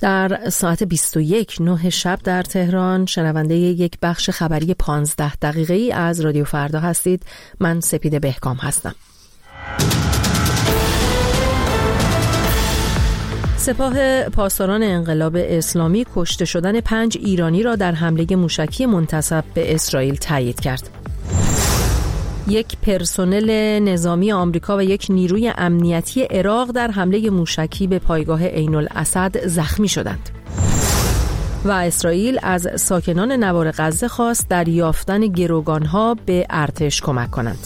در ساعت 21:09 شب در تهران شنونده یک بخش خبری 15 دقیقه‌ای از رادیو فردا هستید. من سپیده بهکام هستم. سپاه پاسداران انقلاب اسلامی کشته شدن 5 ایرانی را در حمله موشکی منتسب به اسرائیل تایید کرد. یک پرسنل نظامی آمریکا و یک نیروی امنیتی عراق در حمله موشکی به پایگاه عین الاسد زخمی شدند. و اسرائیل از ساکنان نوار غزه خواست در یافتن گروگانها به ارتش کمک کنند.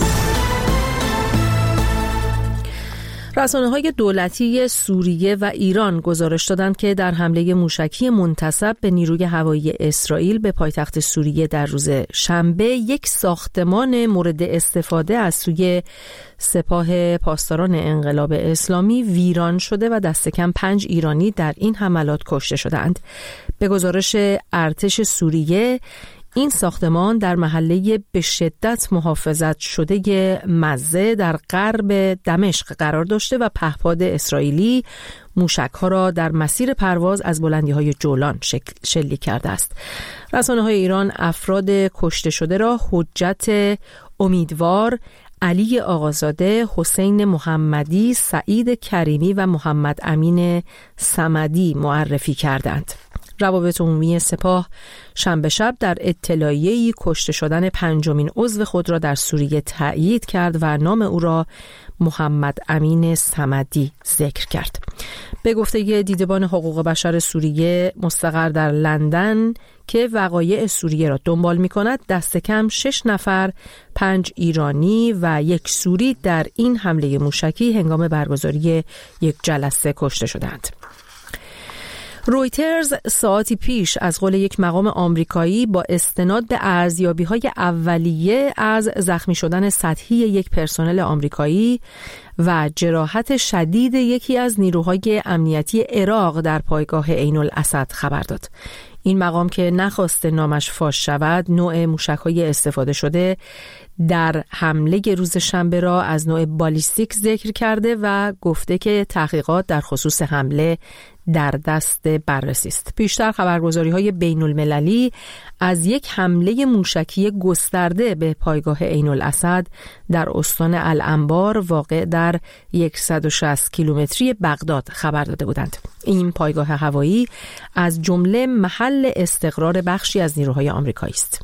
رسانه‌های دولتی سوریه و ایران گزارش دادند که در حمله موشکی منتسب به نیروی هوایی اسرائیل به پایتخت سوریه در روز شنبه یک ساختمان مورد استفاده از سوی سپاه پاسداران انقلاب اسلامی ویران شده و دست کم 5 ایرانی در این حملات کشته شدند. به گزارش ارتش سوریه، این ساختمان در محله به شدت محافظت شده مزه در غرب دمشق قرار داشته و پهپاد اسرائیلی موشک‌ها را در مسیر پرواز از بلندی‌های جولان شلیک کرده است. رسانه‌های ایران افراد کشته شده را حجت امیدوار، علی آقازاده، حسین محمدی، سعید کریمی و محمد امین صمدی معرفی کردند. روابط عمومی سپاه شنبه شب در اطلاعیه‌ای کشته شدن 5مین عضو خود را در سوریه تأیید کرد و نام او را محمد امین صمدی ذکر کرد. به گفته دیدبان حقوق بشر سوریه مستقر در لندن که وقایع سوریه را دنبال می‌کند، دست کم 6 نفر، 5 ایرانی و 1 سوری در این حمله موشکی هنگام برگزاری یک جلسه کشته شدند. رویترز ساعتی پیش از قول یک مقام آمریکایی با استناد به ارزیابی‌های اولیه از زخمی شدن سطحی یک پرسنل آمریکایی و جراحت شدید یکی از نیروهای امنیتی عراق در پایگاه عین الاسد خبر داد. این مقام که نخواسته نامش فاش شود، نوع موشک‌های استفاده شده در حمله روز شنبه را از نوع بالیستیک ذکر کرده و گفته که تحقیقات در خصوص حمله در دست بررسی است. پیشتر خبرگزاری‌های بین‌المللی از یک حمله موشکی گسترده به پایگاه عین الاسد در استان الانبار واقع در 160 کیلومتری بغداد خبر داده بودند. این پایگاه هوایی از جمله محل استقرار بخشی از نیروهای آمریکایی است.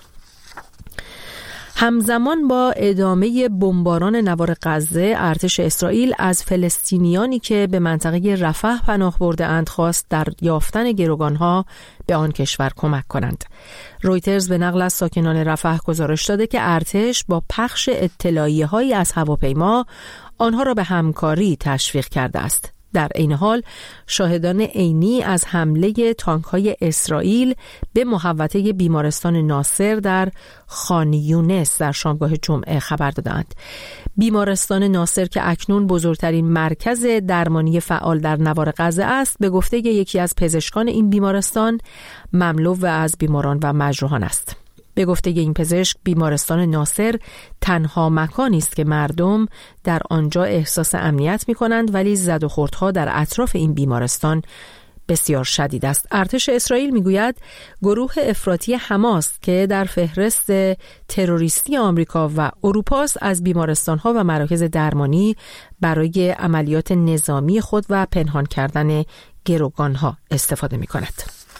همزمان با ادامه بمباران نوار غزه، ارتش اسرائیل از فلسطینیانی که به منطقه رفح پناه برده اند خواست در یافتن گروگانها به آن کشور کمک کنند. رویترز به نقل از ساکنان رفح گزارش داده که ارتش با پخش اطلاعیه‌هایی از هواپیما آنها را به همکاری تشویق کرده است. در این حال شاهدان عینی از حمله تانک‌های اسرائیل به محوطه بیمارستان ناصر در خان یونس در شامگاه جمعه خبر دادند. بیمارستان ناصر که اکنون بزرگترین مرکز درمانی فعال در نوار غزه است، به گفته یکی از پزشکان این بیمارستان مملو از بیماران و مجروحان است. به گفته این پزشک، بیمارستان ناصر تنها مکانی است که مردم در آنجا احساس امنیت می‌کنند، ولی زد و خوردها در اطراف این بیمارستان بسیار شدید است. ارتش اسرائیل میگوید گروه افراطی حماس که در فهرست تروریستی آمریکا و اروپا است، از بیمارستان‌ها و مراکز درمانی برای عملیات نظامی خود و پنهان کردن گروگان‌ها استفاده می‌کند.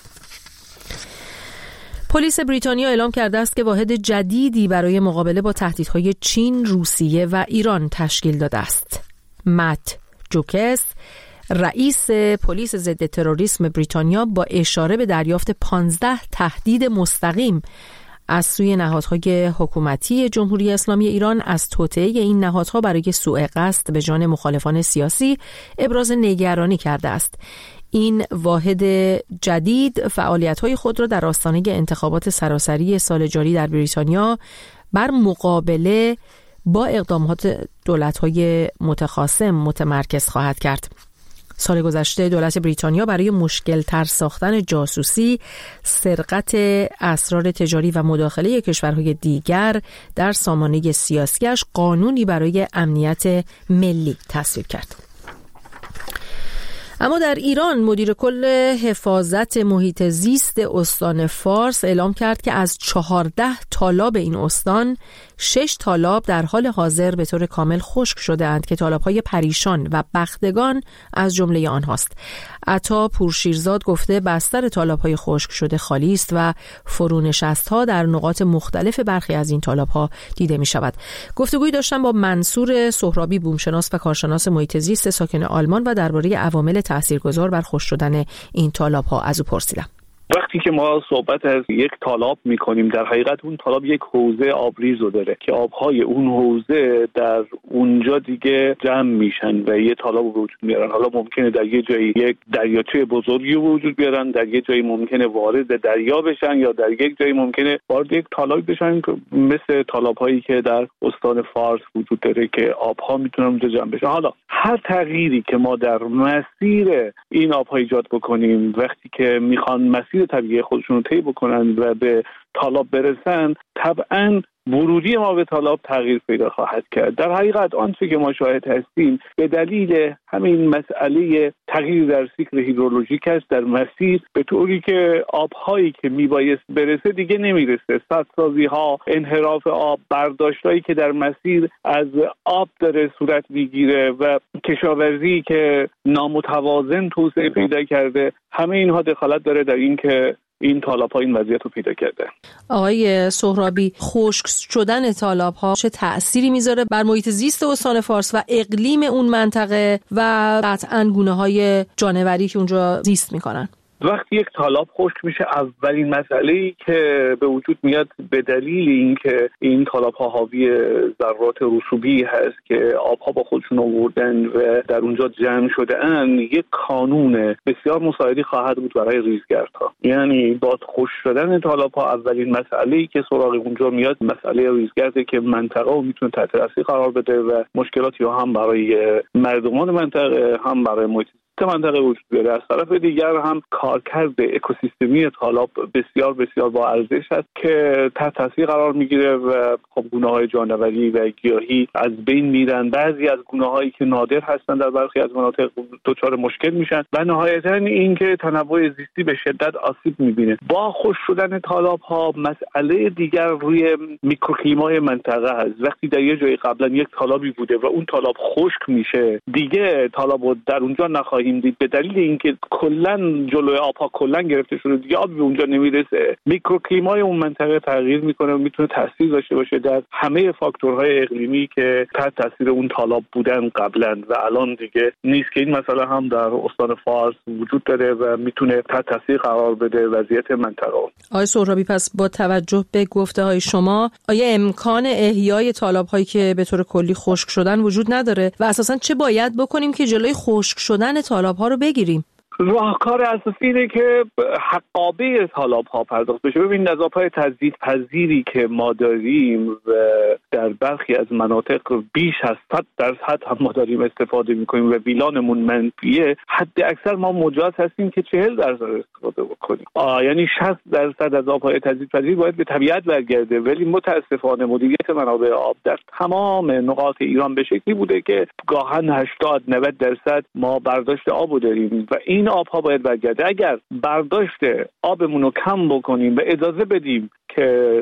پلیس بریتانیا اعلام کرده است که واحد جدیدی برای مقابله با تهدیدهای چین، روسیه و ایران تشکیل داده است. مت جوکس، رئیس پلیس ضد تروریسم بریتانیا، با اشاره به دریافت 15 تهدید مستقیم از سوی نهادهای حکومتی جمهوری اسلامی ایران از توطئه این نهادها برای سوء قصد به جان مخالفان سیاسی ابراز نگرانی کرده است. این واحد جدید فعالیت‌های خود را در آستانه انتخابات سراسری سال جاری در بریتانیا بر مقابله با اقدامات دولت‌های متخاصم متمرکز خواهد کرد. سال گذشته دولت بریتانیا برای مشکل‌تر ساختن جاسوسی، سرقت اسرار تجاری و مداخله کشورهای دیگر در سامانه سیاسیش قانونی برای امنیت ملی تصویب کرد. اما در ایران مدیر کل حفاظت محیط زیست استان فارس اعلام کرد که از 14 تالاب این استان 6 تالاب در حال حاضر به طور کامل خشک شده اند که تالاب‌های پریشان و بختگان از جمله آنهاست. عطا پورشیرزاد گفته بستر تالاب‌های خشک شده خالی است و فرونشست‌ها در نقاط مختلف برخی از این تالاب‌ها دیده می‌شود. گفتگویی داشتم با منصور سهرابی، بومشناس و کارشناس محیط زیست ساکن آلمان و درباره عوامل تاثیرگذار بر خشک شدن این تالاب‌ها از او پرسیدم. وقتی که ما صحبت از یک تالاب میکنیم، در حقیقت اون تالاب یک حوزه آبریز رو داره که آبهای اون حوزه در اونجا دیگه جمع میشن و یه تالاب وجود میارن. حالا ممکنه در یه جایی یک دریاچه بزرگی وجود بیارن، در یه جایی ممکنه وارد دریا بشن، یا در یک جایی ممکنه وارد یک تالاب بشن، مثل تالاب‌هایی که در استان فارس وجود داره که آبها میتونن اونجا جمع بشن. حالا هر تغییری که ما در مسیر این آبها ایجاد بکنیم، وقتی که میخوان مسیر طبیعی خودشون رو طی بکنن و به تالاب برسن، طبعاً ورودی ما به تالاب تغییر پیدا خواهد کرد. در حقیقت آنچه که ما شاهد هستیم به دلیل همین مسئله تغییر در سیکل هیدرولوژیک است در مسیر، به طوری که آبهایی که میبایست برسه دیگه نمیرسه. سدسازی‌ها، انحراف آب، برداشتایی که در مسیر از آب داره صورت میگیره و کشاورزی که نامتوازن توسعه پیدا کرده، همه اینها دخالت داره در این که این تالاب‌ها این وضعیت رو پیدا کرده. آقای سهرابی، خشک شدن تالاب‌ها چه تأثیری میذاره بر محیط زیست استان فارس و اقلیم اون منطقه و قطعاً گونه‌های جانوری که اونجا زیست میکنن؟ وقتی یک تالاب خشک میشه، اولین مسئله‌ای که به وجود میاد به دلیل اینکه این تالاب‌ها حاوی ذرات رسوبی هست که آبها با خودشون آوردن و در اونجا جمع شده اند، یک کانون بسیار مساعدی خواهد بود برای ریزگردها. یعنی با خشک شدن تالاب‌ها اولین مسئله‌ای که سراغ اونجا میاد مسئله ریزگرده که منطقه رو میتونه تحت تاثیر قرار بده و مشکلاتی رو هم برای مردمان منطقه هم برای محیط منطقه وجود داره. از طرف دیگر هم کارکرد اکوسیستمی تالاب بسیار بسیار با ارزش است که تحت تاثیر قرار میگیره و خب گونه‌های جانوری و گیاهی از بین میرن. بعضی از گونه‌هایی که نادر هستن در برخی از مناطق دچار مشکل میشن و نهایتاً اینکه تنوع زیستی به شدت آسیب میبینه. با خشک شدن تالاب‌ها مسئله دیگر روی میکروکلیمای منطقه است. وقتی در یه جایی قبلا یک تالابی بوده و اون تالاب خشک میشه، دیگه تالابو در اونجا نخواهیم دید به دلیل اینکه کلا جلوی آبها کلا گرفته شده، دیگه آب به اونجا نمیرسه. میکروکلیمای اون منطقه تغییر میکنه و میتونه تاثیر داشته باشه در همه فاکتورهای اقلیمی که تحت تاثیر اون تالاب بودن قبلا و الان دیگه نیست، که این مسئله هم در استان فارس وجود داره و میتونه تحت تاثیر قرار بده وضعیت منطقه. آقای سهرابی، پس با توجه به گفته‌های شما آیا امکان احیای تالاب‌هایی که به طور کلی خشک شدن وجود نداره و اساساً چه باید بکنیم که جلوی خشک شدن تالاب‌ها رو بگیریم؟ راهکار اساسی اینه که حقابه تالاب‌ها پرداخت بشه. ببینید از آب‌های تجدیدپذیری که ما داریم و در برخی از مناطق بیش از 100% هم ما داریم استفاده می‌کنیم و بیلانمون منفیه، حد اکثر ما مجاز هستیم که 40% استفاده بکنیم. یعنی 60% از آب‌های تجدیدپذیر باید به طبیعت برگرده، ولی متأسفانه مدیریت منابع آب در تمام نقاط ایران به شکلی بوده که گاهن 80-90% ما برداشت آب داریم و این آبها باید برگرده. اگر برداشت آبمون رو کم بکنیم و اجازه بدیم که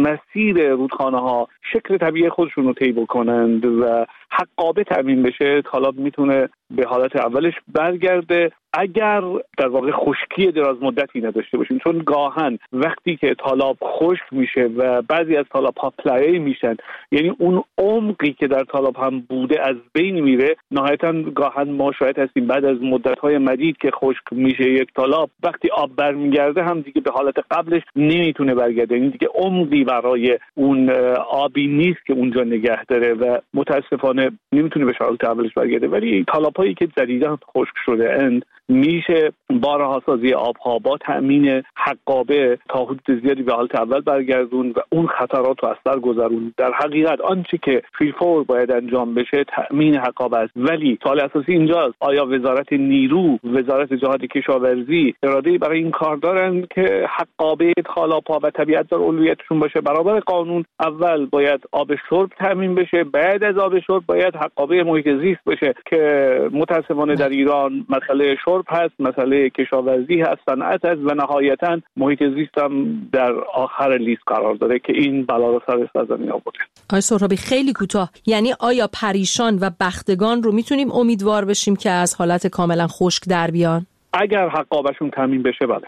مسیر رودخانه‌ها شکل طبیعی خودشون رو طی بکنند و حقابه تامین بشه، تالاب میتونه به حالت اولش برگرده اگر در واقع خشکی دراز مدتی نداشته باشیم. چون گاهن وقتی که تالاب خشک میشه و بعضی از تالاب‌ها پلایه میشن، یعنی اون عمقی که در تالاب هم بوده از بین میره. نهایتاً گاهن ما شاهد هستیم بعد از مدت‌های مدید که خشک میشه یک تالاب، وقتی آب برمیگرده هم دیگه به حالت قبلش نمیتونه برگرده، یعنی دیگه عمقی برای اون آبی نیست که اونجا نگه داره و متاسفانه نمیتونه به حالت اولش برگرده. ولی تالاب‌هایی که جدیداً خشک شده اند میشه با رهاسازی آبها، با تأمین حقابه تا حدود زیادی به حالت اول برگردون و اون خطرات رو از سر گذرون. در حقیقت آنچه که فیلفور باید انجام بشه تأمین حقابه است. ولی سوال اساسی اینجاست آیا وزارت نیرو، وزارت جهاد کشاورزی اراده‌ای برای این کار دارن که حقابه تالاب‌ها و طبیعت در اولویتشون باشه. برابر قانون اول باید آب شرب تامین بشه، بعد از آب شرب باید حقابه محیط زیست بشه که متاسفانه در ایران مسئله شرب هست، مسئله کشاورزی هست، صنعت هست و نهایتاً محیط زیست هم در آخر لیست قرار داره که این بلا رو سر سرزمین آورده. آقای سهرابی خیلی کوتاه، یعنی آیا پریشان و بختگان رو میتونیم امیدوار بشیم که از حالت کاملا خشک در بیان؟ اگر حقابشون تامین بشه بله.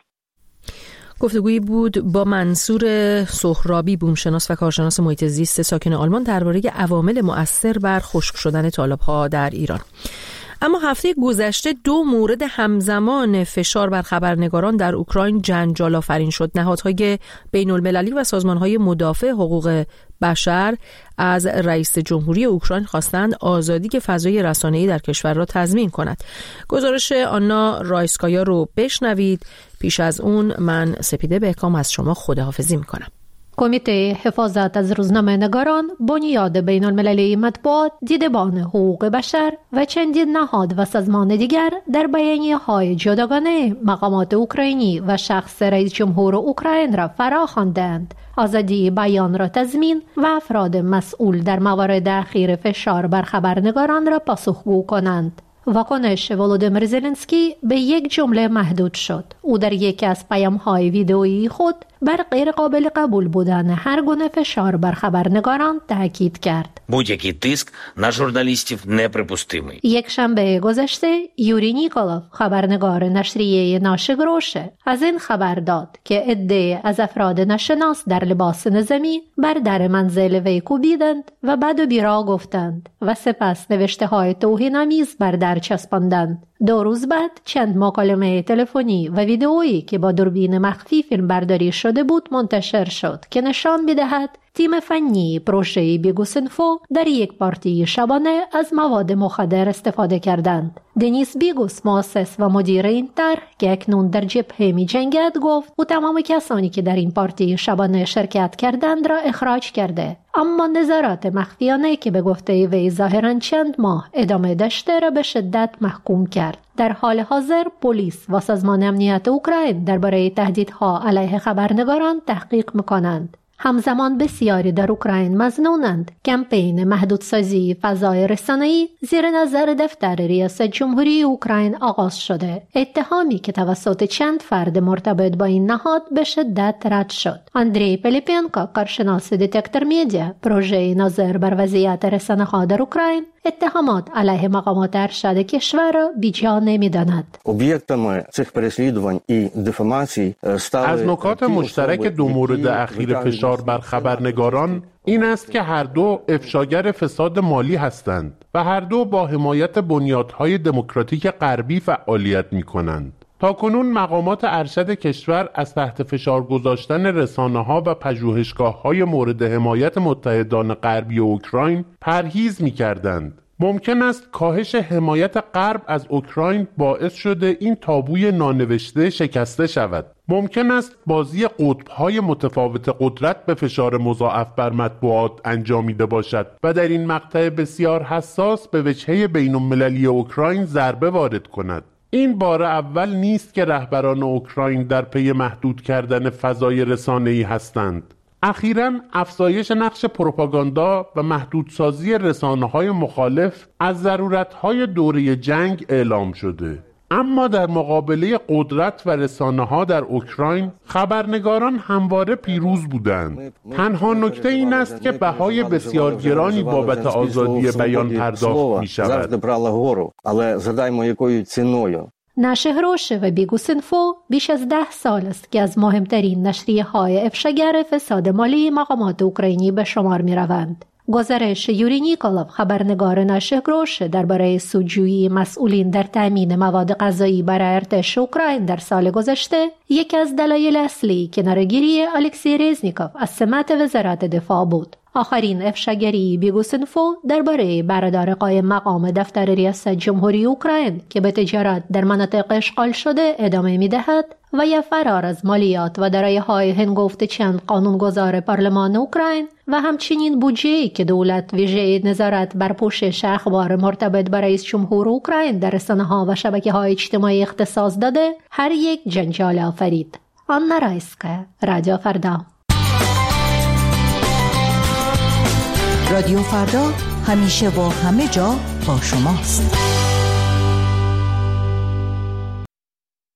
گفتگویی بود با منصور سهرابی، بومشناس و کارشناس محیط زیست ساکن آلمان درباره عوامل مؤثر بر خشک شدن طالاب‌ها در ایران. اما هفته گذشته 2 مورد همزمان فشار بر خبرنگاران در اوکراین جنجال آفرین شد. نهادهای بین‌المللی و سازمان‌های مدافع حقوق بشر از رئیس جمهوری اوکراین خواستند آزادی که فضای رسانه‌ای در کشور را تضمین کند. گزارش آنا رایسکایا رو بشنوید. پیش از اون من سپیده بهکام از شما خداحافظی می‌کنم. کمیته حفاظت از روزنامه‌نگاران، بنیاد بین‌المللی مطبوعات، دیدبان حقوق بشر و چندین نهاد و سازمان دیگر در بیانیه‌های جداگانه مقامات اوکراینی و شخص رئیس جمهور اوکراین را فراخواندند آزادی بیان را تضمین و افراد مسئول در موارد اخیر فشار بر خبرنگاران را پاسخگو کنند. واکنش ولودیمیر زلنسکی به یک جمله محدود شد. او در یکی از پیام‌های ویدئویی خود بر غیر قابل قبول بودن هر گونه فشار بر خبرنگاران تاکید کرد. будь-який тиск на журналістів неприпустимий. یک شنبه گذشته یوری نیکولوف، خبرنگار نشریه ناش گروشه، از این خبر داد که عده‌ای از افراد ناشناس در لباس نظامی بر در منزل وی کوبیدند و بد و بیرا گفتند و سپس نوشته‌های توهین‌آمیز بر در چسباندند. 2 روز بعد چند مکالمه تلفنی و ویدئویی که با دوربین مخفی فیلم برداری شده بود منتشر شد که نشان می‌دهد تیم فنی پروژه بیگوسینفو در یک پارتی شبانه از مواد مخدر استفاده کردند. دنیس بیگوس، مؤسس و مدیر این طرح که اکنون در جبهه می‌جنگد، گفت او تمام کسانی که در این پارتی شبانه شرکت کردند را اخراج کرده، اما نظارت مخفیانه که به گفته وی ظاهراً چند ماه ادامه داشته را به شدت محکوم کرد. در حال حاضر پلیس و سازمان امنیت اوکراین درباره تهدیدها علیه خبرنگاران تحقیق می‌کنند. همزمان بسیاری در اوکراین مظنونند کمپین محدودسازی فضای رسانه‌ای زیر نظر دفتر ریاست جمهوری اوکراین آغاز شده، اتهامی که توسط چند فرد مرتبط با این نهاد به شدت رد شد. اندری پلیپینکو، کارشناس دتکتور میدیا، پروژه ناظر بر وضعیت رسانه‌ها در اوکراین، اتهامات علیه مقامات ارشد کشور را بیجا نمی‌داند. об'єктами цих переслідувань і дефамацій стали از نکات مشترک 2 مورد اخیر فشار بر خبرنگاران این است که هر دو افشاگر فساد مالی هستند و هر دو با حمایت بنیادهای دموکراتیک غربی فعالیت می‌کنند. تاکنون مقامات ارشد کشور از تحت فشار گذاشتن رسانه‌ها و پژوهشگاه‌های مورد حمایت متحدان غربی اوکراین پرهیز می‌کردند. ممکن است کاهش حمایت غرب از اوکراین باعث شده این تابوی نانوشته شکسته شود. ممکن است بازی قطب‌های متفاوت قدرت به فشار مضاعف بر مطبوعات انجامیده باشد و در این مقطع بسیار حساس به وجهه بین‌المللی اوکراین ضربه وارد کند. این بار اول نیست که رهبران اوکراین در پی محدود کردن فضای رسانه‌ای هستند. اخیراً افزایش نقش پروپاگاندا و محدودسازی رسانه‌های مخالف از ضرورت‌های دوره جنگ اعلام شده. اما در مقابله قدرت و رسانه‌ها در اوکراین خبرنگاران همواره پیروز بودند. تنها نکته این است که بهای بسیار گرانی بابت آزادی بیان پرداخت می‌شود. نشر روشه و بیگوسینفو بیش از 10 سال است که از مهمترین نشریه‌های افشاگر فساد مالی مقامات اوکراینی به شمار می‌روند. گزارش یوری نیکولوف، خبرنگار نشر روشه، درباره سودجویی مسئولین در تامین مواد غذایی برای ارتش اوکراین در سال گذشته، یکی از دلایل اصلی کناره‌گیری الکسی رزنیکوف از سمت وزارت دفاع بود. آخرین افشاگری بیگوسینفو درباره برادر قایم مقام دفتر ریاست جمهوری اوکراین که به تجارت در مناطق اشغال شده ادامه می‌دهد و یا فرار از مالیات و درایه‌های هنگفت چند قانونگذار پارلمان اوکراین و همچنین بودجه‌ای که دولت ویژه نظارت بر پوشش اخبار مرتبط با رئیس جمهور اوکراین در رسانه‌ها و شبکه‌های اجتماعی اختصاص داده، هر یک جنجال آفرید. آنا رایسکایا، رادیو فردا. رادیو فردا همیشه و همه جا با شماست.